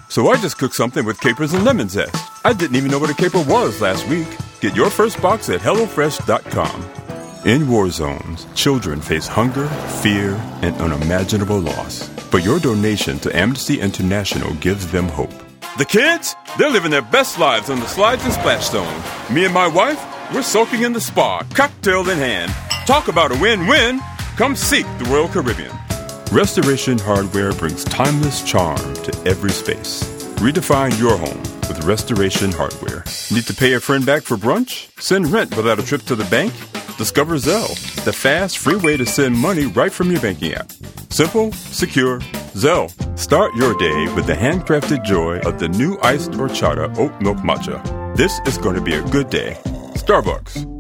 So I just cooked something with capers and lemon zest. I didn't even know what a caper was last week. Get your first box at HelloFresh.com. In war zones, children face hunger, fear, and unimaginable loss. But your donation to Amnesty International gives them hope. The kids, they're living their best lives on the slides and splash zone. Me and my wife, we're soaking in the spa, cocktail in hand. Talk about a win-win. Come seek the Royal Caribbean. Restoration Hardware brings timeless charm to every space. Redefine your home with Restoration Hardware. Need to pay a friend back for brunch? Send rent without a trip to the bank? Discover Zelle, the fast, free way to send money right from your banking app. Simple, secure, Zelle. Start your day with the handcrafted joy of the new iced horchata oat milk matcha. This is going to be a good day. Starbucks.